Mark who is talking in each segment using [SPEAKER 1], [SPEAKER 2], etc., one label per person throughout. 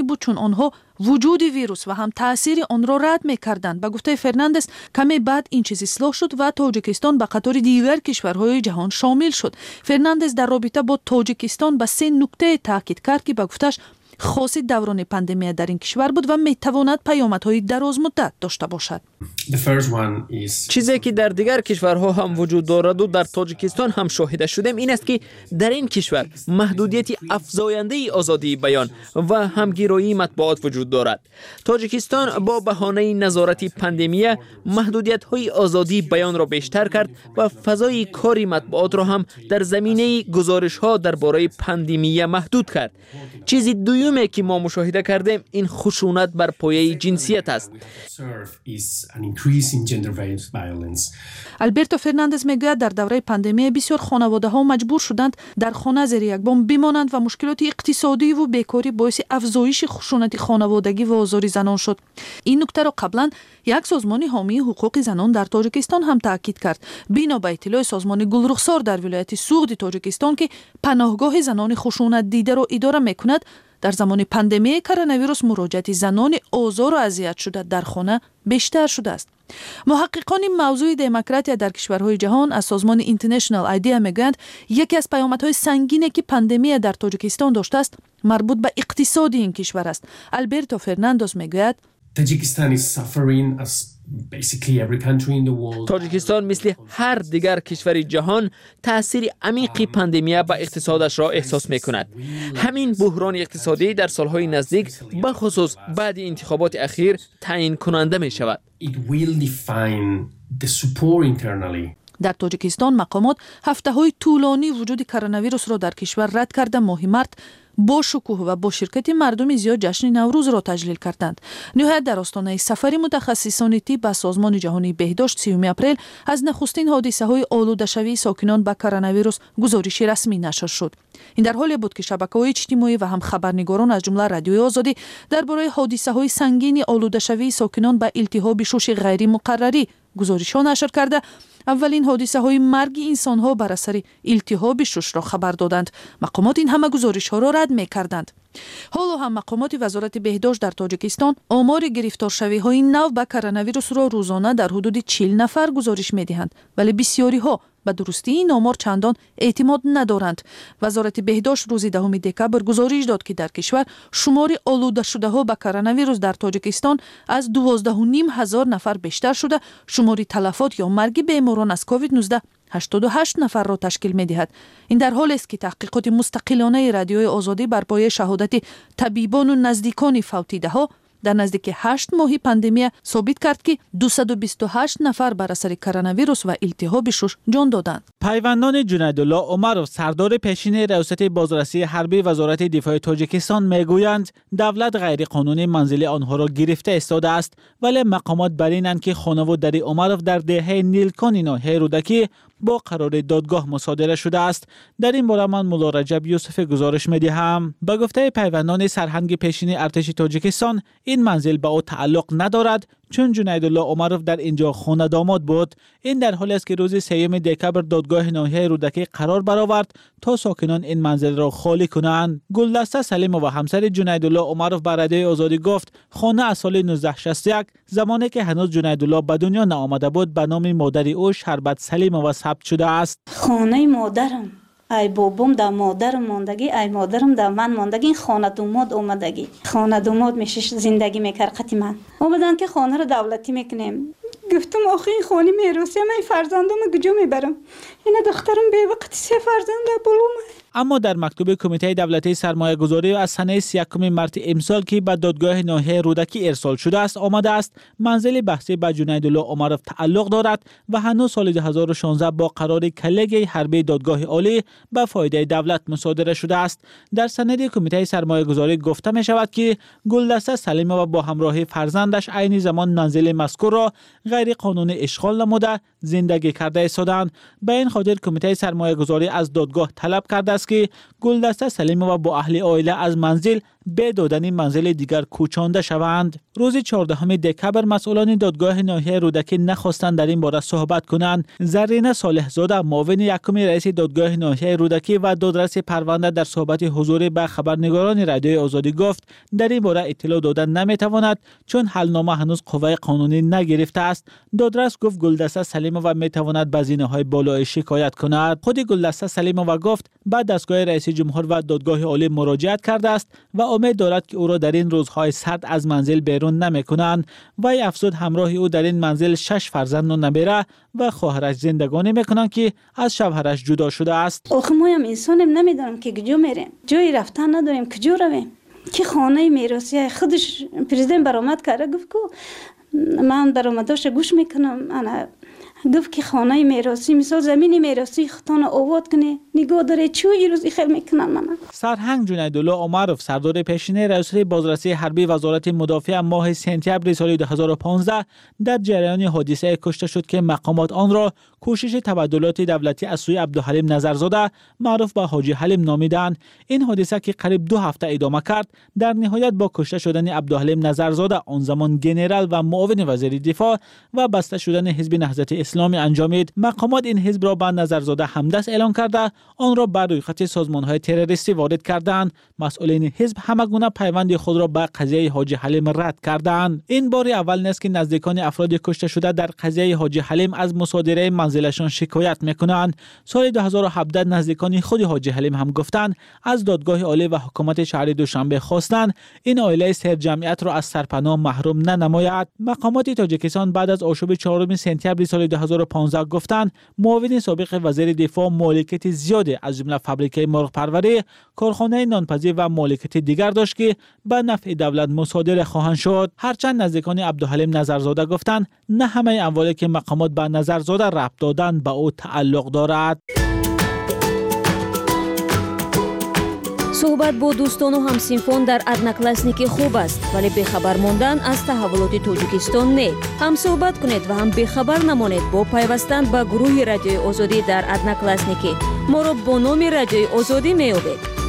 [SPEAKER 1] بود چون آنها وجود ویروس و هم تاثیر آن را رد می‌کردند. به گفته فرناندز کمی بعد این چیز اصلاح شد و تاجیکستان به قطار دیگر کشورهای جهان شامل شد. فرناندز در رابطه با تاجیکستان به 3 نکته تاکید کرد که به گفتش خاص دوران پاندمی در این کشور بود و میتواند پیامدهای دراز مدت داشته باشد.
[SPEAKER 2] چیزی که در دیگر کشورها هم وجود دارد و در تاجیکستان هم شاهد شدیم این است که در این کشور محدودیت افزاینده آزادی بیان و همگیرایی مطبوعات وجود دارد. تاجیکستان با بهانه نظارت پاندمی محدودیت‌های آزادی بیان را بیشتر کرد و فضای کاری مطبوعات را هم در زمینه گزارش‌ها درباره پاندمی محدود کرد. چیز دومی که ما مشاهده کردیم این خشونت بر پایه جنسیت است.
[SPEAKER 1] البرتو فرناندز میگوید در دوره پاندمی بسیار خانواده‌ها مجبور شدند در خانه زیر یک بام بمانند و مشکلات اقتصادی و بیکاری باعث افزایش خشونت خانوادگی و آزار زنان شد. این نکته را قبلا یک سازمان حامی حقوق زنان در تاجیکستان هم تاکید کرد. بنا به اطلاع سازمان گلرخسار در ولایت سوغد تاجیکستان که پناهگاه زنان خشونت دیده را اداره میکند، در زمان پاندمی کرونا ویروس مراجعت زنان آزار و اذیت شده در خانه بیشتر شده است. محققان موضوع دموکراسی در کشورهای جهان از سازمان اینترنشنال ایدیا میگویند یکی از پیامدهای سنگینی که پاندمی در تاجیکستان داشته است مربوط به اقتصاد این کشور است. البرتو فرناندز میگوید
[SPEAKER 2] تاجیکستان مثل هر دیگر کشور جهان تأثیر عمیق پاندمی به اقتصادش را احساس می‌کند. همین بحران اقتصادی در سالهای نزدیک به خصوص بعد انتخابات اخیر تعیین کننده می‌شود.
[SPEAKER 1] در تاجیکستان مقامات هفته‌های طولانی وجود کرونا ویروس را در کشور رد کرده ماه مارس با شکوه و با شرکت مردم زیاد جشن نوروز را تجلیل کردند. نهایت در آستانه سفری متخصصان طب به سازمان جهانی بهداشت 30 اپریل از نخستین حادثه‌های آلوده‌شوی ساکنان با کرونا ویروس گزارش رسمی نشر شد. این در حالی بود که شبکه‌های اجتماعی و هم خبرنگاران از جمله رادیوی آزادی درباره حادثه‌های سنگین آلوده‌شوی ساکنان با التهاب شش غیر مقرری گزارش‌ها نشر کرده اولین حادثه های مرگ انسان ها بر اثر التهاب شش را خبر دادند. مقامات این همه گزارش ها را رد می کردند. حالا هم مقامات وزارت بهداشت در تاجیکستان آمار گرفتار شوی های نو به کرونا ویروس را روزانه در حدود 40 نفر گزارش می دهند، ولی بسیاری ها به درستی این آمار چندان اعتماد ندارند. وزارت بهداشت روز 10 دکبر گزارش داد که در کشور شمار آلوده شده ها به کرونا ویروس در تاجیکستان از 12,500 نفر بیشتر شده. شمار تلفات یا مرگ بیماران از کووید 19 88 نفر را تشکیل می دهد. این در حالی است که تحقیقات مستقلانه رادیوی آزادی بر پایه شهادت طبیبان و نزدیکان فوتیده ها در نزدیک 8 ماهی پاندمی ثابت کرد که 228 نفر بر اثر کرونا ویروس و التهاب شش جان دادند.
[SPEAKER 3] پیوندان جنیدالله عمرov سردار پیشین ریاست بازرسی حربی وزارت دفاع تاجیکستان میگویند دولت غیر قانونی منزل آنها را گرفته ایستاده است، ولی مقامات بر اینند که خانواده عمرov در دهه نیلکانی ناحیه رودکی با قرار دادگاه مصادره شده است. در این باره من مولا رجب یوسف گزارش می‌دهم. به گفته پیوندان سرهنگ پیشین ارتش تاجیکستان این منزل به او تعلق ندارد چون جنیدالله عمرov در اینجا خانه داماد بود. این در حالی است که روز 3 دکبر دادگاه ناحیه رودکی قرار برآورد تا ساکنان این منزل را خالی کنند. گلدسته سلیمه و همسر جنیدالله عمرov به رادیوی آزادی گفت خانه از سال 1961 زمانی که هنوز جنیدالله به دنیا نآمده بود به نام مادر او شربت سلیمه و ثبت شده است.
[SPEAKER 4] خانه مادرم، ای بابام در مادرم ماندگی، ای مادرم در من ماندگی. این خانه دوماد اومدگی، خانه دوماد میشه زندگی میکرد. من اومدن که خانه رو دولتی میکنیم. گفتم آخه این خانه میراثی من فرزندم کجا میبرم؟ این دخترم به وقت 3 فرزند بلومه.
[SPEAKER 3] اما در مکتوب کمیته دولتی سرمایه‌گذاری از سنه 31 مارس امسال که به دادگاه ناحیه رودکی ارسال شده است آمده است منزل بحثی به جنیدالله عمرov تعلق دارد و هنوز سال 2016 با قرار کلیه حربی دادگاه عالی به فایده دولت مصادره شده است. در سند کمیته سرمایه‌گذاری گفته می شود که گلدسته سلیمه و با همراهی فرزندش عین زمان منزل مذکور را غیر قانونی اشغال نموده زندگی کرده ایستادند. به این خاطر کمیته سرمایه‌گذاری از دادگاه طلب کرده است که گلدسته سلیمه و با اهل عائله از منزل به دادن منزل دیگر کوچانده شوند. روز 14 دکبر مسئولان دادگاه ناحیه رودکی نخواستند در این باره صحبت کنند. زرینه صالح زاده معاون یکم رئیس دادگاه ناحیه رودکی و دادرس پرونده در صحبت حضوری به خبرنگاران رادیوی آزادی گفت در این باره اطلاع دادن نمیتواند چون حلنامه هنوز قوه قانونی نگرفته است. دادرس گفت گلدسته سلیمووا میتواند به زینه‌های بالایی شکایت کند. خود گلدسته سلیمووا گفت به دستگاه رئیس جمهور و دادگاه عالی مراجعت کرده است و امید دارد که او را در این روزهای سرد از منزل بیرون نمیکنند. وی افزود همراه او در این منزل 6 فرزند و نبیره و خواهرش زندگانی میکنند که از شوهرش جدا شده است.
[SPEAKER 4] آخه ما هم انسانیم، نمیدونم که کجا میریم، جای رفتن نداریم، کجا رویم. که خانه میراثی خودش پرزیدنت برآمد کرده گفت که من برآمداش گوش میکنم. انا گفت که خانه میراثی مثال زمین میراثی خودتان آباد کنه نگاه داره چوی روزی خیلی میکنن. من
[SPEAKER 3] سرهنگ جنیدالله عمروف سردار پیشین ریاست بازرسی حربی وزارت مدافع ماه سپتامبر سال 2015 در جریان حادثه کشته شد که مقامات آن را کوشش تبادلات دولتی از سوی عبدالحلیم نظرزاده معروف به حاجی حلیم نامیدند. این حادثه که قریب 2 هفته ادامه کرد در نهایت با کشته شدن عبدالحلیم نظرزاده آن زمان گنرال و معاون وزیر دفاع و بسته شدن حزب نهضت اسلامی انجامید. مقامات این حزب را به نظرزاده همدست اعلان کرده آن را بر روی خط سازمان‌های تروریستی وارد کردند. مسئولین حزب همگونه پیوند خود را به قضیه حاجی حلیم رد کردند. این بار اول نیست که نزدیکان افراد کشته شده در قضیه حاجی حلیم از مصادره منزلشان شکایت میکنند. سال 2017 نزدیکان خود حاجی حلیم هم گفتند از دادگاه عالی و حکومت شهر دوشنبه خواستند این عائله سرجمعیت را از سرپناه محروم ننماید. مقامات تاجیکستان بعد از آشوب 4 سپتامبر سال 2015 گفتند معاون سابق وزیر دفاع مالکیت زیادی از جمله فابریکه مرغ پروری، کارخانه نانپزی و مالکیت دیگر داشت که به نفع دولت مصادره خواهند شد. هرچند نزدیکان عبدالحلیم نظرزاده گفتند نه همه اموالی که مقامات به نظرزاده ربط دادند به او تعلق دارد.
[SPEAKER 5] صحبت با دوستان و همسینفان در ادناکلاسنیکی خوب است ولی بخبر ماندن از تحولات تاجیکستان نه. هم صحبت کنید و هم بخبر نمانید با پیوستن به گروه رادیوی آزادی در ادناکلاسنیکی. ما را با نام رادیوی آزادی می‌یابید.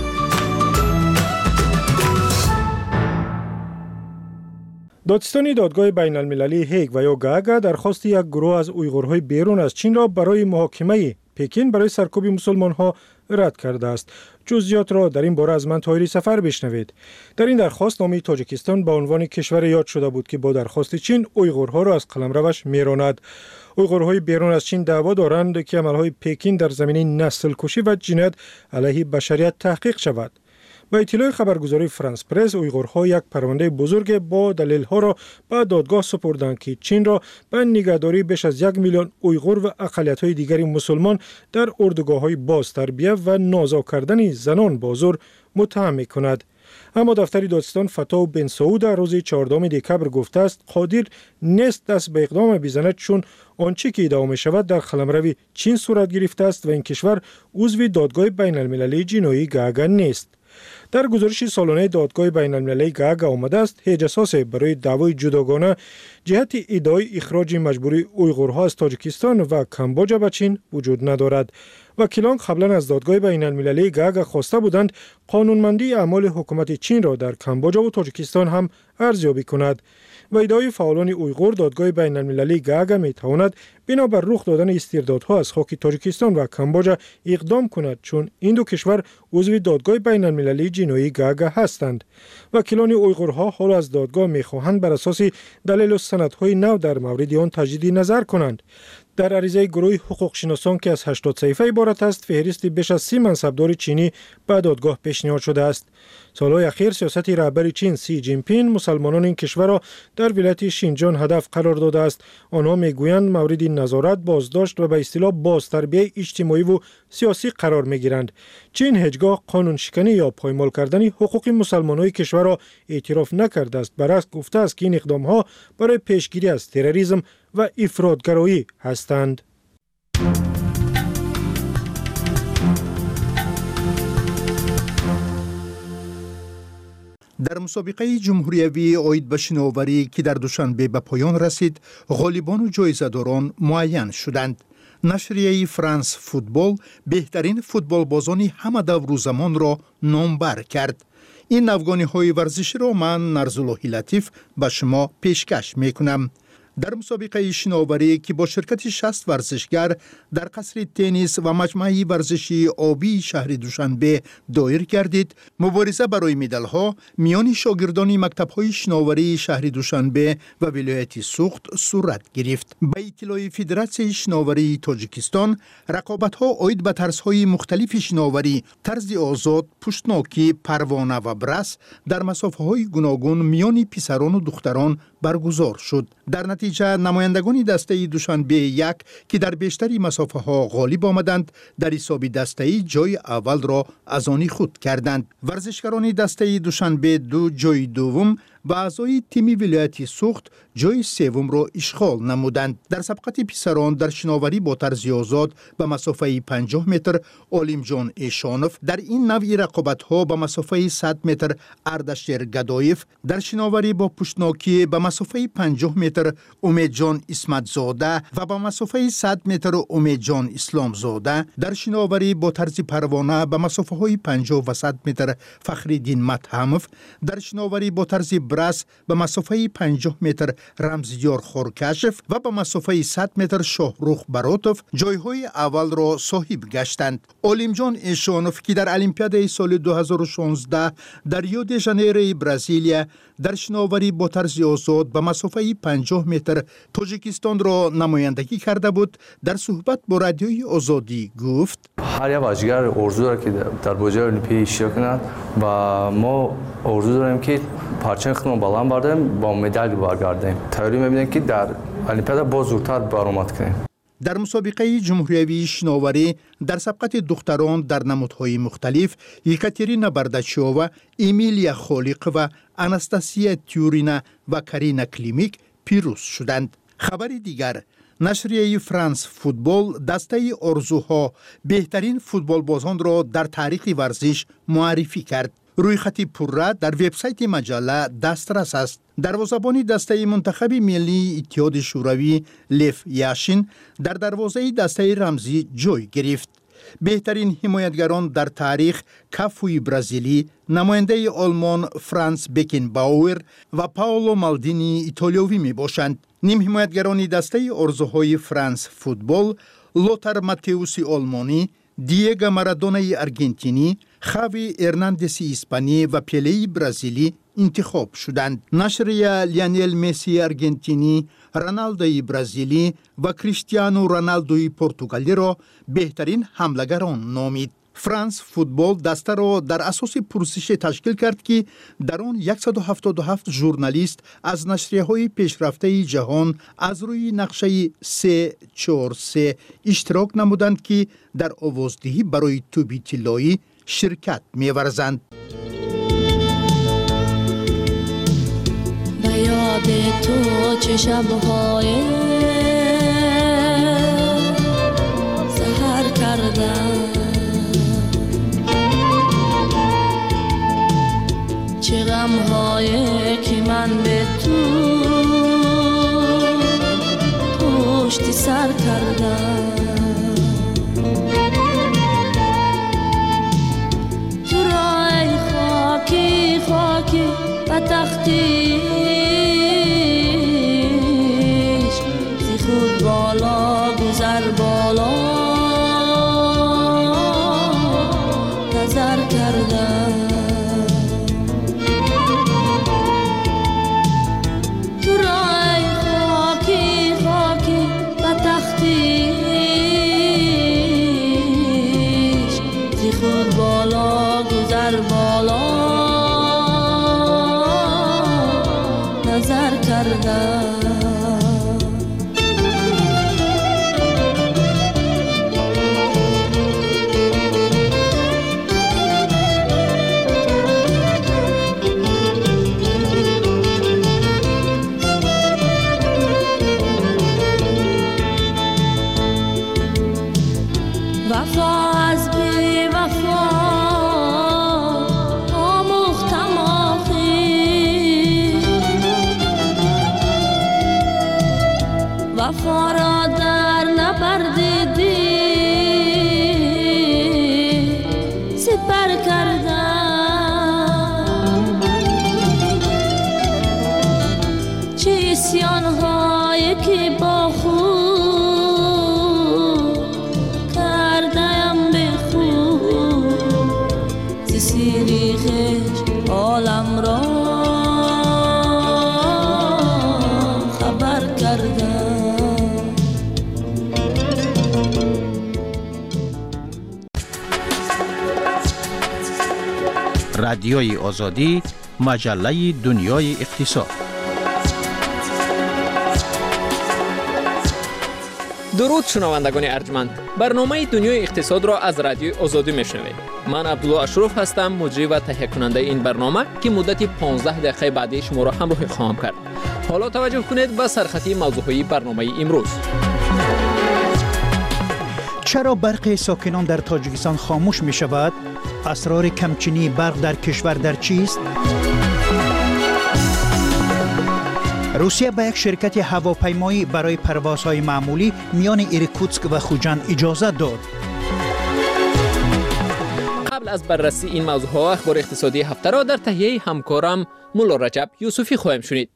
[SPEAKER 6] دادستان دادگاه بین المللی هیگ و یا گاگا درخواست یک گروه از اویغورهای بیرون از چین را برای محاکمه پکین برای سرکوب مسلمان‌ها رد کرده است. جزئیات را در این باره از من طاهری سفر بشنوید. در این درخواست نام تاجیکستان به عنوان کشور یاد شده بود که با درخواست چین اویغورها را از قلمروش میراند. اویغورهای بیرون از چین دعوا دارند که عملهای پکین در زمینه نسل کشی و جنایت علیه بشریت تحقیق شود. با اطلاع خبرگزاری فرانس پرس، اویغورها یک پرونده بزرگ با دلیل‌ها را به دادگاه سپردند که چین را به نگهداری بیش از 1 میلیون اویغور و اقلیت‌های دیگری مسلمان در اردوگاه‌های بازتربیه و نازا کردن زنان با زور متهم می‌کند. اما دفتر دادستان فتاو بن سعود روز 14 دکبر گفته است قادر نیست دست به اقدام بزند چون آنچه که ادعا می‌شود در قلمرو چین صورت گرفته است و این کشور عضو دادگاه بین المللی جنایی گاگا نیست. در گزارش سالانه دادگاه بین المللی گاگا آمده است هیچ اساسی برای دعوای جداگانه جهت ادعای اخراج مجبوری اویغورها از تاجیکستان و کامبوجا به چین وجود ندارد. وکیلان قبلا از دادگاه بین المللی گاگا خواسته بودند قانونمندی اعمال حکومت چین را در کامبوجا و تاجیکستان هم ارزیابی کند. و ادعای فعالان اویغور دادگاه بین المللی گاگا می تواند بنابر رخ دادن استردادها از خاک تاجیکستان و کامبوجا اقدام کند چون این دو کشور عضو دادگاه بین المللی جنایی گاگا هستند. وکیلان اویغورها حال از دادگاه می خواهند بر اساس دلیل و سندهای نو در مورد آن تجدید نظر کنند. در عریضه گروه حقوق شناسان که از 80 صفحه عبارت است فهرست بیش از 30 منصبدار چینی به دادگاه پیشنهاد شده است. سالهای اخیر سیاست رهبر چین سی جین پین مسلمانان این کشور را در ولایت شینجان هدف قرار داده است. آنها میگویند مورد نظارت، بازداشت و به اصطلاح بازتربیه اجتماعی و سیاسی قرار میگیرند. چین هیچگاه قانون شکنی یا پایمال کردن حقوق مسلمانان کشور را اعتراف نکرده است. برعکس گفته است که این اقدامها برای پیشگیری از تروریسم و افراطگرایی هستند.
[SPEAKER 7] در مسابقه جمهوریوی عاید به شناوری که در دوشنبه به پایان رسید، غالبان و جایزه‌داران معین شدند. نشریه فرانس فوتبال بهترین فوتبال بازان همه دور و زمان را نامبر کرد. این افغانی‌های ورزشی را من نرزاللهی لطیف به شما پیشکش میکنم. در مسابقه شناوری که با شرکت 60 ورزشگر در قصر تنیس و مجمع ورزشی آبی شهر دوشنبه دایر گردید، مبارزه برای مدال‌ها میان شاگردان مکتب‌های شناوری شهر دوشنبه و ولایت سوخت صورت گرفت. به اطلاع فدراسیون شناوری تاجیکستان، رقابت‌ها عاید به طرزهای مختلف شناوری، طرز آزاد، پشتناکی، پروانه و برس در مسافه‌های گوناگون میان پسران و دختران برگزار شد. در نتیجه نمایندگان دسته دوشنبه یک که در بیشتری مسافه ها غالب آمدند، در حساب دسته جای اول را از آن خود کردند. ورزشکاران دسته دوشنبه دو جای دوم و اعضای تیم ولایت سوخت جای سوم را اشغال نمودند. در سبقت پسران در شناوری با طرز آزاد به مسافه 50 متر عالم جان ایشانوف، در این نوع رقابت ها به مسافه 100 متر اردشیر گدایف، در شناوری با پشتناکی به مسافه 50 متر امید جان اسمت زاده و به مسافه 100 متر امید جان اسلام زاده، در شناوری با طرز پروانه به مسافه های 50 و 100 متر فخرالدین متهموف، در شناوری با طرز برس به مسافه 50 متر رمزیار خورکشف و به مسافه 100 متر شاهروخ براتوف جایهای اول را صاحب گشتند. عالم جان ایشانوف که در المپیاد سال 2016 در ریو دی ژانیرو برزیلیا در شناوری با طرز آزاد به مسافه 50 متر تاجیکستان را نمایندگی کرده بود، در صحبت با رادیوی آزادی گفت:
[SPEAKER 8] هر یک ورزشگر آرزو دارد که در بازی المپیک اشتراک کند و ما آرزو داریم که پرچم خودمان بلند برداریم با مدال برگردیم. تئوری می‌بینیم که در المپیاد باز زودتر برآمد کنیم.
[SPEAKER 7] در مسابقه جمهوری شناوری در سبقت دختران در نمودهای مختلف، یکاترینا برداچووا، امیلیا خالق و آناستاسیا تیورینا و کارینا کلیمیک پیروز شدند. خبر دیگر، نشریه فرانس فوتبال دسته آرزوها بهترین فوتبال بازان را در تاریخ ورزش معرفی کرد. روی خط پره در وبسایت مجله دسترس است. دروازه‌بان دسته منتخب ملی اتحاد شوروی لیف یاشین در دروازه دسته رمزی جای گرفت. بهترین حمایتگران در تاریخ کافوی برزیلی، نماینده آلمان فرانس بکنباور و پاولو مالدینی ایتالیایی می باشند. نیم حمایتگران دسته آرزوهای فرانس فوتبال لوتر ماتئوس آلمانی، دیگو مارادونا ارژانتینی، خاوی ارناندز اسپانی و پله برزیلی انتخاب شدند. نشریه لیونل مسی ارژانتینی، رونالدو برزیلی و کریستیانو رونالدو پرتغالی را بهترین حمله‌گران نامید. فرانس فوتبال دسته را در اساس پرسش تشکیل کرد که در آن 177 ژورنالیست از نشریه‌های پیشرفته جهان از روی نقشه 343 اشتراک نمودند که در آوازدهی برای توپ طلایی شرکت می‌ورزند.
[SPEAKER 9] به یاد تو چه شب‌های سحر کردم، چه غم‌هایی که من به تو پشت سر کردم. تو را ای خاکی خاکی و تختیش زی خود بالا گذر بالا نظر کردم. سپر کردم اسیان‌هایی که با خود کردم به خود زسیری خش عالم را خبر کردم.
[SPEAKER 10] رادیوی آزادی، مجله دنیای اقتصاد.
[SPEAKER 2] درود شنوندگان ارجمند، برنامه دنیای اقتصاد را از رادیوی آزادی میشنوید. من عبدالله اشرف هستم، مجری و تهیه کننده این برنامه که مدت 15 دقیقه بعدی شما را همراهی خواهم کرد. حالا توجه کنید به سرخطی موضوعی برنامه امروز.
[SPEAKER 7] چرا برق ساکنان در تاجیکستان خاموش می شود؟ اسرار کمچینی برق در کشور در چیست؟ روسیه به یک شرکت هواپیمایی برای پروازهای معمولی میان ایرکوتسک و خوجند اجازه داد.
[SPEAKER 2] قبل از بررسی این موضوعها اخبار اقتصادی هفته را در تهیه همکارم مولا رجب یوسفی خواهیم شنید.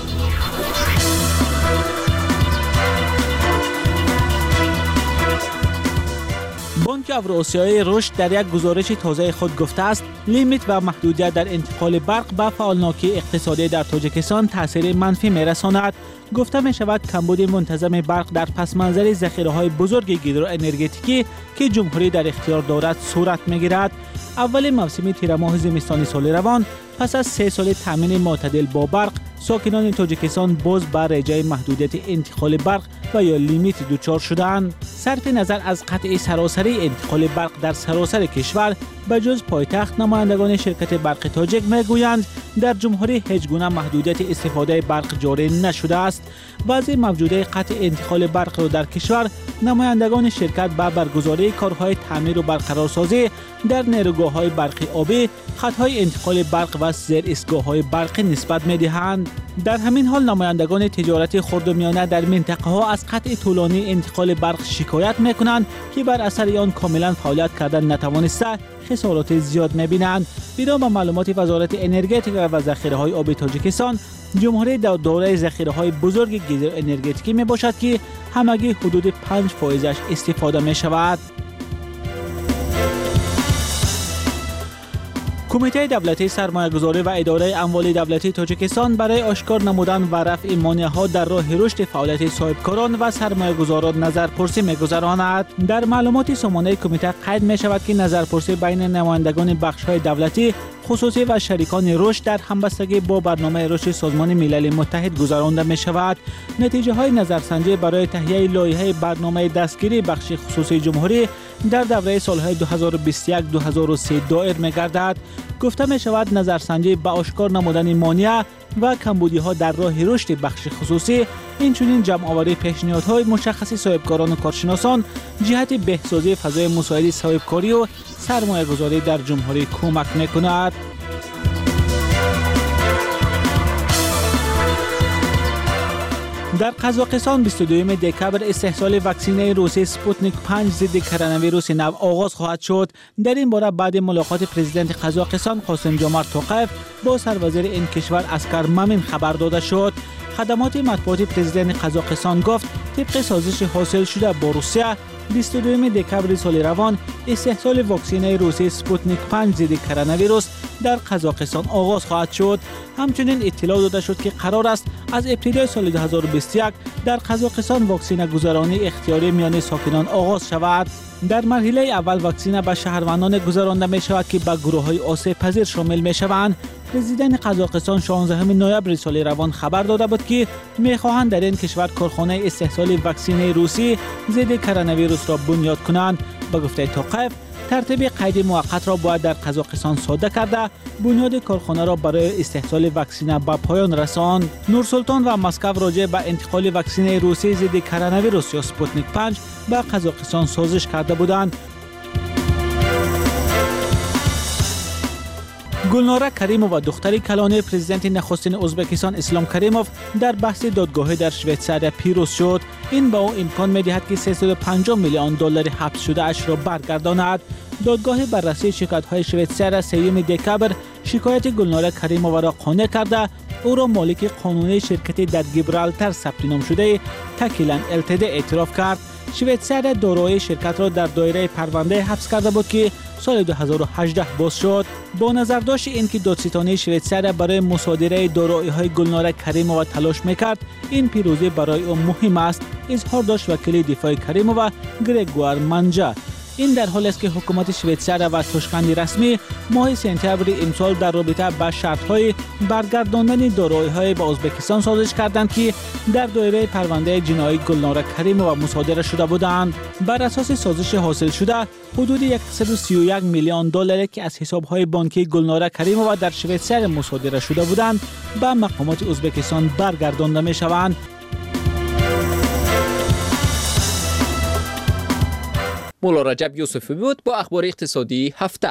[SPEAKER 3] بانک اوراسیایی رشد در یک گزارش تازه خود گفته است لیمیت و محدودیت در انتقال برق به فعالناکی اقتصادی در تاجیکستان تاثیر منفی می‌رساند. گفته می‌شود کمبود منتظم برق در پس منظر ذخیره‌های بزرگ گیدرو انرژتیکی که جمهوری در اختیار دارد صورت می‌گیرد. اول موسم تیر ماه زمستانی سال روان پس از 3 سال تامین معتدل با برق، ساکنان تاجیکستان باز بر رجای محدودیت انتقال برق و یا لیمیت دچار شدند. صرف نظر از قطع سراسری انتقال برق در سراسر کشور، بجز پایتخت، نمایندگان شرکت برق تاجیک میگویند در جمهوری هیچ گونه محدودیت استفاده برق جاری نشده است. وضع موجوده قطع انتقال برق را در کشور نمایندگان شرکت به برگزاری کارهای تعمیر و برقرارسازی در نیروگاه‌های برقی آبی، خط‌های انتقال برق و زیر ایستگاه‌های برقی نسبت می‌دهند. در همین حال نمایندگان تجارت خرد و میانه در منطقه‌ها از قطع طولانی انتقال برق شکایت می‌کنند که بر اثر آن کاملا فعالیت کردن نتوانسته خسارات زیاد می‌بینند. بنا به معلومات وزارت انرژتیک و ذخیره‌های آب تاجیکستان، جمهوری در دوره ذخیره‌های بزرگ گیدرو انرژتیکی میباشد که همگی حدود 5% استفاده می‌شود. کمیته دولتی سرمایه‌گذاری و اداره اموال دولتی تاجیکستان برای آشکار نمودن و رفع مانع‌ها در راه رشد فعالیت صاحبکاران و سرمایه‌گذاران نظرپرسی می‌گذراند. در معلومات سامانه کمیته قید می‌شود که نظرپرسی بین نمایندگان بخش‌های دولتی، خصوصی و شریکان رشد در همبستگی با برنامه رشد سازمان ملل متحد گذرانده می‌شود. نتیجه‌های نظرسنجی برای تهیه لایحه برنامه دستگیری بخش خصوصی جمهوری در دوره سال‌های 2021-2030 دایر می‌گردد. گفته می‌شود نظرسنجی به آشکار نمودن مانع و کمبودی‌ها در راه رشد بخش خصوصی، اینچنین جمع‌آوری پیشنهادهای مشخص صاحبکاران و کارشناسان جهت بهسازی فضای مساعد صاحبکاری و سرمایه‌گذاری در جمهوری کمک می‌کند. در قزاقستان 22 دکبر استحصال واکسینه روسی سپوتنیک 5 ضد کرونا ویروس نو آغاز خواهد شد. در این باره بعد ملاقات پرزیدنت قزاقستان قاسم جمعت توقیف با سروزیر این کشور اسکر مامین خبر داده شد. خدمات مطبوعاتی پرزیدنت قزاقستان گفت طبق سازش حاصل شده با روسیه 22 دکبر سال روان استحصال واکسینه روسی سپوتنیک 5 ضد کرونا ویروس در قزاقستان آغاز خواهد شد. همچنین اطلاع داده شد که قرار است از ابتدای سال 2021 در قزاقستان واکسینه گذرانی اختیاری میان ساکنان آغاز شود. در مرحله اول واکسینه به شهروندان گذرانده می شود که به گروه‌های آسیب پذیر شامل می شوند. پرزیدنت قزاقستان 16 نوامبر سال روان خبر داده بود که می‌خواهند در این کشور کارخانه استحصال واکسینه روسی ضد کرونا ویروس را بنیاد کنند. به گفته توقیف ترتیب قید موقت را باید در قزاقستان صادر کرده بنیاد کارخانه را برای استحصال واکسینه به پایان رساند. نورسلطان و مسکو راجع به انتقال واکسینه روسی ضد کرونا ویروس یا سپوتنیک 5 به قزاقستان سازش کرده بودند. گلناره کریموف و دختر کلانه پرزیدنت نخستین ازبکستان اسلام کریموف در بحث دادگاهی در شویتزاریا پیروز شد. این به او امکان می‌دهد که 350 میلیون دلار حبس شده اش را برگرداند. دادگاه بررسی شکایت‌های شویتزاریا 3 دکبر شکایت گلناره کریموف را قانع کرده او را مالک قانونی شرکت در گیبرالتر ثبت نام شده تکیلن التد اعتراف کرد. شویتسر دارایی شرکت را در دایره پرونده حبس کرده بود که سال 2018 باز شد. با نظر داشت اینکه دادستانی شویتسر برای مصادره دارایی‌های گلنار کریمووا تلاش میکرد، این پیروزی برای او مهم است، اظهار داشت وکیل دفاع کریمووا گرگوار منجا. این در حالی است که حکومت شویتسر و توشکند رسمی ماه سپتامبر امسال در رابطه با شرط‌های برگرداندن دارایی‌های به ازبکستان سازش کردند که در دایره پرونده جنایی گلنار کریمووا مصادره شده بودند. بر اساس سازش حاصل شده حدود 131 میلیون دلار که از حساب‌های بانکی گلنار کریمووا در شویتسر مصادره شده بودند به مقامات ازبکستان برگردانده می‌شوند.
[SPEAKER 2] مولا رجب یوسفی بود با اخبار اقتصادی هفته.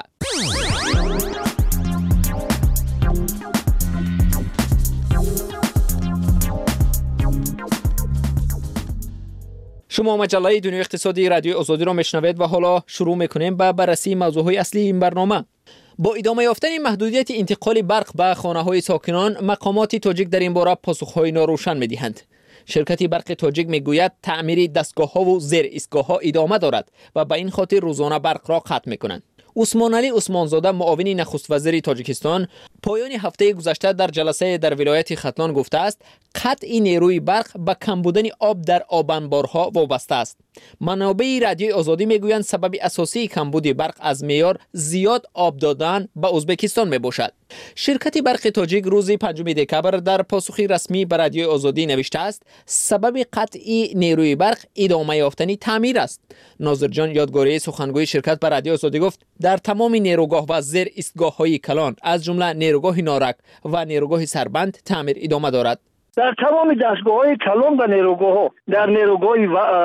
[SPEAKER 2] شما مجله دنیای اقتصادی رادیو آزادی را میشنوید و حالا شروع میکنیم با بررسی موضوعهای اصلی این برنامه. با ادامه یافتن محدودیت انتقال برق به خانه‌های ساکنان، مقامات تاجیک در این باره پاسخ‌های ناروشن می‌دهند. شرکت برق تاجیک میگوید تعمیر دستگاه‌ها و زیر ایستگاه‌ها ادامه دارد و به این خاطر روزانه برق را قطع می‌کنند. عثمان علی عثمانزاده معاون نخست وزیر تاجیکستان پایان هفته گذشته در جلسه در ولایت ختلان گفته است قطع نیروی برق به کم بودن آب در آب انبارها وابسته است. منابع رادیوی آزادی میگویند سبب اساسی کمبود برق از معیار زیاد آب دادن به ازبکستان میباشد. شرکت برق تاجیک روز 5 دکمبر در پاسخی رسمی به رادیوی آزادی نوشته است سبب قطع نیروی برق ادامه یافتن تعمیر است. ناظر جان یادگاری سخنگوی شرکت به رادیوی آزادی گفت در تمام نیروگاه و زیر ایستگاه‌های کلان از جمله نیروگاه نارک و نیروگاه سربند تعمیر ادامه دارد.
[SPEAKER 11] در تمام دستگاه‌های کلان و نیروگاه‌ها، در نیروگاه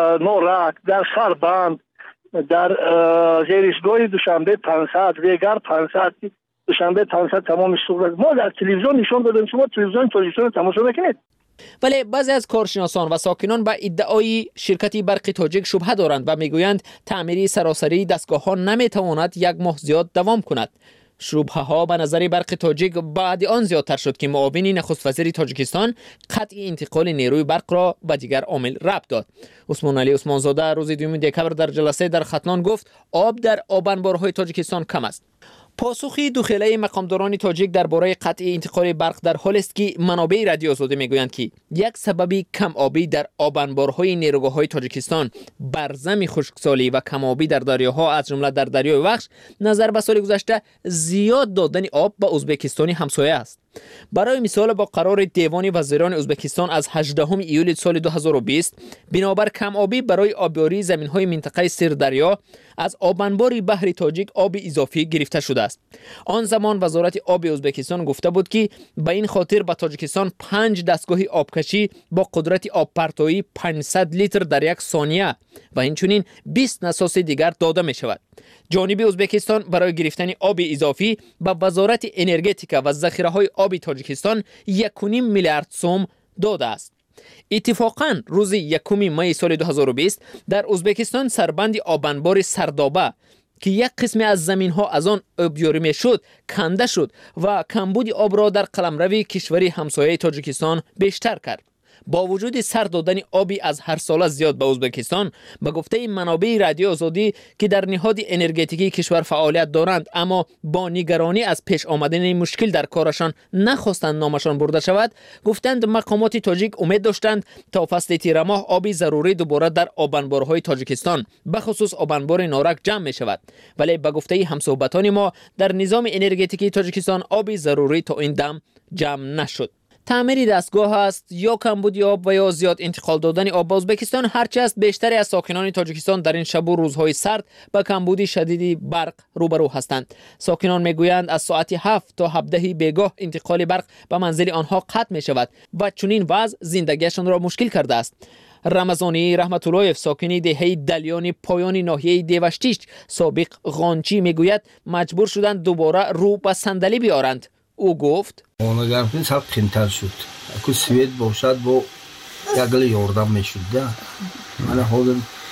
[SPEAKER 11] نارک، در سربند، در زیر ایستگاه دوشنبه 500 ویگر 500 دوشنبه 500 تمام صورت ما در تلویزیون نشون دادیم. شما تلویزیون تاجیکستان تماشا میکنید.
[SPEAKER 2] ولی بعضی از کارشناسان و ساکنان به ادعای شرکت برق تاجیک شبهه دارند و میگویند تعمیری سراسری دستگاه‌ها نمیتواند یک ماه زیاد دوام کند. شبهه ها به نظر برق تاجیک بعد آن زیادتر شد که معاون نخست وزیر تاجیکستان قطع انتقال نیروی برق را به دیگر عامل ربط داد. عثمان علی عثمانزاده روز 2 دکمبر در جلسه در ختلان گفت آب در آب انبارهای تاجیکستان کم است. پاسخی دخیله مقامداران تاجیک درباره قطع انتقال برق در حالی است که منابع رادیو آزادی میگویند که یک سبب کم آبی در آب انبارهای نیروگاه‌های تاجیکستان برزم خشکسالی و کم آبی در دریاها از جمله در دریای وخش نظر به سال گذشته زیاد دادن آب به ازبکستان همسایه است. برای مثال با قرار دیوان وزیران ازبکستان از 18 ایول سال 2020 بنابر کم آبی برای آبیاری زمین‌های منطقه سردریا از آب انبار بحر تاجیک آب اضافی گرفته شده است. آن زمان وزارت آب ازبکستان گفته بود که به این خاطر به تاجیکستان 5 دستگاه آبکشی با قدرت آب پرتایی 500 لیتر در یک ثانیه و اینچنین 20 نساز دیگر داده می شود. جانب ازبکستان برای گرفتن آب اضافی به وزارت انرژتیک و ذخیره‌های آب تاجیکستان 1.5 میلیارد سوم داده است. اتفاقاً روز 1 می سال 2020 در ازبکستان سربند آب انبار سردابه که یک قسم از زمین‌ها از آن آبیاری می‌شد کنده شد و کمبود آب را در قلمرو کشوری همسایه تاجیکستان بیشتر کرد. با وجود سر دادن آبی از هر ساله زیاد به ازبکستان، به گفته منابع رادیو آزادی که در نهاد انرژتیکی کشور فعالیت دارند اما با نگرانی از پیش آمدن مشکل در کارشان نخواستند نامشان برده شود، گفتند مقامات تاجیک امید داشتند تا فصل تیر ماه آبی ضروری دوباره در آب انبارهای تاجیکستان به خصوص آب انبار نارک جمع می شود. ولی به گفته همصحبتان ما در نظام انرژتیکی تاجیکستان آبی ضروری تا این دم جمع نشد. تعمیر دستگاه است یا کمبود آب و یا زیاد انتقال دادن آب به ازبکستان هرچه است بیشتری از ساکنان تاجیکستان در این شب و روزهای سرد با کمبود شدید برق روبرو هستند. ساکنان میگویند از ساعت 7 تا 17 بیگاه انتقال برق به منزل آنها قطع می شود و چنین وضع زندگیشان را مشکل کرده است. رمضانی رحمت اللهیف ساکن دهه دلیان پایان ناحیه دیوشتیش سابق غانچی میگوید مجبور شدند دوباره رو به صندلی بیارند. او گفت
[SPEAKER 12] اونا گرفتن سال قینتر شد. اکو سوید باشد با یگل یاردم میشد. من حالا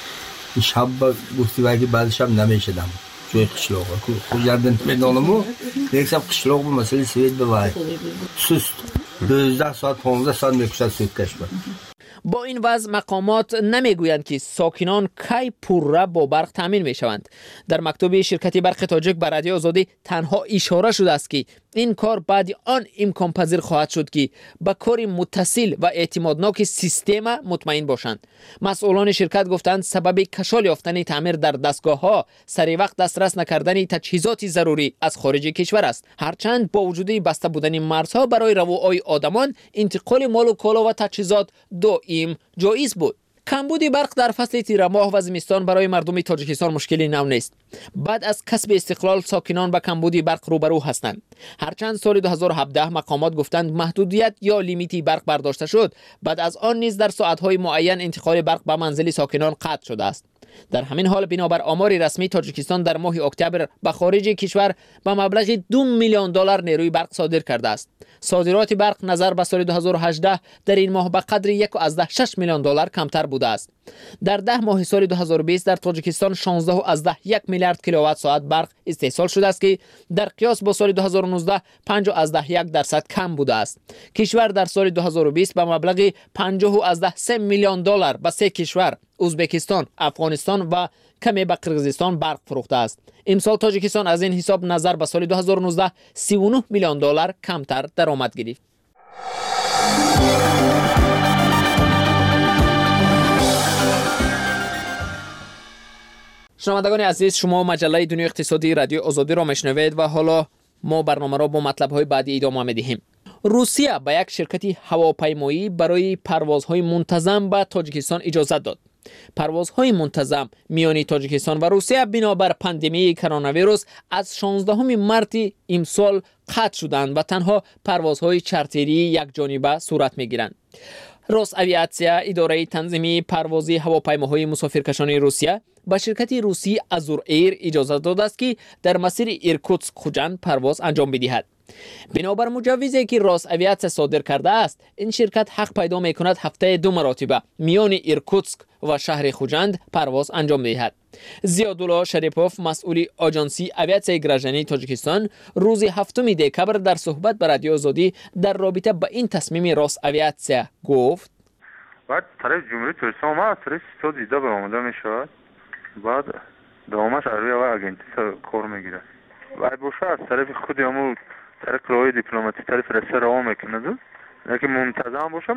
[SPEAKER 12] شب گفتی وقتی بعد شب نمیشدم. جوی قشلاق اکو خود جردن میدانمو یک شب قشلاق با مسئله سوید بباید. سست. 12 ساعت 15 ساعت میکشد سودکش بود.
[SPEAKER 2] با این وضع مقامات نمیگویند که ساکنان کی پرره با برق تامین میشوند. در مکتوب شرکت برق تاجیک بر رادیو آزادی تنها اشاره شده است که این کار بعد آن امکان پذیر خواهد شد که با کار متصل و اعتمادناک سیستم مطمئن باشند. مسئولان شرکت گفتند سبب کشال یافتن تعمیر در دستگاه‌ها سری وقت دسترس نکردن تجهیزات ضروری از خارج کشور است. هرچند با وجود بسته بودن مرزها برای رفاه آدمان انتقال مال و کالا و تجهیزات دائم جایز بود. کمبود برق در فصل تیر ماه و زمستان برای مردم تاجیکستان مشکلی نو نیست. بعد از کسب استقلال ساکنان با کمبود برق روبرو هستند. هرچند سال 2017 مقامات گفتند محدودیت یا لیمیتی برق برداشته شد، بعد از آن نیز در ساعت‌های معین انتقال برق به منزل ساکنان قطع شده است. در همین حال بنابر آمار رسمی تاجیکستان در ماه اکتبر به خارج کشور به مبلغ 2 میلیون دلار نیروی برق صادر کرده است. صادرات برق نظر به سال 2018 در این ماه به قدر 1.6 میلیون دلار کمتر بوده است. در 10 ماه سال 2020 در تاجیکستان 16.1 میلیارد کیلووات ساعت برق استحصال شده است که در قیاس با سال 2019 5.1% کم بوده است. کشور در سال 2020 به مبلغ 50.3 میلیون دلار به 3 کشور ازبکستان، افغانستان و کمی به قرقیزستان برق فروخته است. امسال تاجیکستان از این حساب نظر به سال 2019 39 میلیون دلار کمتر درآمد گرفت. شنوندگان عزیز، شما مجله دنیای اقتصادی رادیو آزادی را میشنوید و حالا ما برنامه را با مطلب‌های بعدی ادامه می‌دهیم. روسیه به یک شرکت هواپیمایی برای پروازهای منتظم به تاجیکستان اجازه داد. پروازهای منتظم میان تاجیکستان و روسیه بنابر پاندمی کرونا ویروس از 16 مارس امسال قطع شدند و تنها پروازهای چارتری یک جانبه صورت میگیرند. روس‌آویاتسیا، اداره تنظیمی پروازی هواپیماهای مسافرکشان روسیه، به شرکت روسی ازور ایر اجازه داده است که در مسیر ایرکوتسک خوجند پرواز انجام بدهد. بنابر مجوزی که روس‌آویاتسیا صادر کرده است، این شرکت حق پیدا می‌کند هفته 2 مرتبه میان ایرکوتسک و شهر خوجند پرواز انجام دهد. زیادالله شریپوف، مسئول آژانسی آویاتسیای گراژنی تاجیکستان، روز 7 دکبر در صحبت با رادیو آزادی در رابطه با این تصمیم روس‌آویاتسیا گفت:
[SPEAKER 13] بعد طرف جمهوری ترکستان ما طرف سال دیده به آماده میشود، بعد دوامش روی آژانسی کار میگیره. بعد باشه از طرف خود همون طرف راهی دیپلماتی طرف رسه راه میکنه. اگه منتظم باشه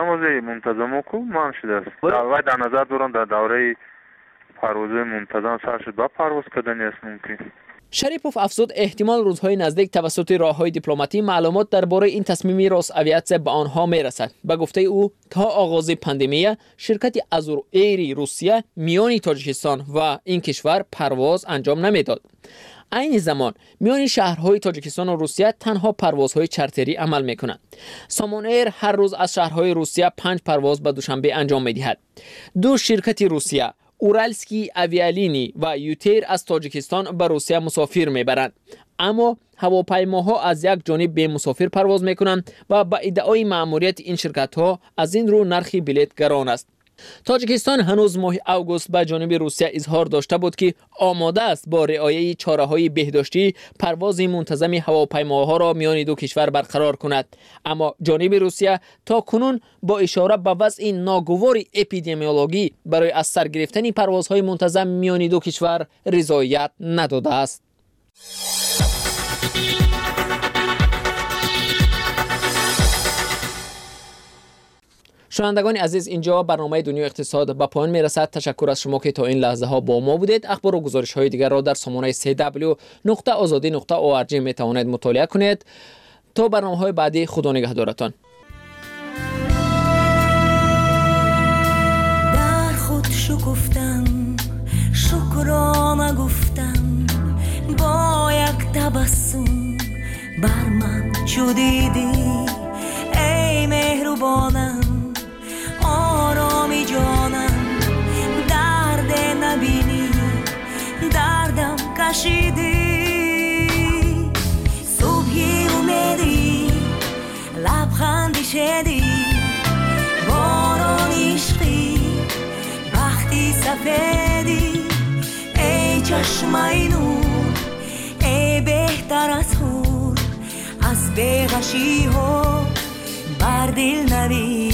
[SPEAKER 13] منتظم کو مان شده است. در نظر دارم در دوره پرواز منتظم سر شد با پرواز کردن است ممکن.
[SPEAKER 2] شریپوف افزود احتمال روزهای نزدیک توسط راههای دیپلماتی معلومات درباره این تصمیم روس‌آویاتسیا به آنها میرسد. به گفته او تا آغاز پاندمی شرکت ازور ایر روسیه میان تاجیکستان و این کشور پرواز انجام نمیداد. این زمان میان شهرهای تاجیکستان و روسیه تنها پروازهای چارتری عمل میکنند. سامان ایر هر روز از شهرهای روسیه 5 پرواز به دوشنبه انجام میدهد. 2 شرکت روسیه، اورالسکی اویالینی و یوتیر، از تاجیکستان به روسیه مسافر میبرند، اما هواپیماها از یک جانب به مسافر پرواز میکنند و با ادعای مأموریت این شرکت ها از این رو نرخ بلیط گران است. تاجیکستان هنوز ماه آگوست به جانب روسیه اظهار داشته بود که آماده است با رعایت چاره‌های بهداشتی پرواز منتظم هواپیماها را میان دو کشور برقرار کند، اما جانب روسیه تا کنون با اشاره به وضع ناگوار اپیدمیولوژی برای از سر گرفتن پروازهای منتظم میان دو کشور رضایت نداده است. شنوندگان عزیز، اینجا برنامه دنیای اقتصاد به پایان میرسد. تشکر از شما که تا این لحظه ها با ما بودید. اخبار و گزارش های دیگر را در سامانه www.azadi.org می توانید مطالعه کنید. تا برنامه های بعدی، خدا نگهدارتان.
[SPEAKER 14] در خود شکفتم، شکرانه گفتم، با یک تبسم بر من چو دیدی ای مهربانم، آرامی جانم، درد نبینی دردم کشیدی، صبحی اومدی لبخندی شدی، باران عشقی وقتی سفیدی، ای چشمای نور، ای بهتر از هور، از بیغشی ها بر دل نویس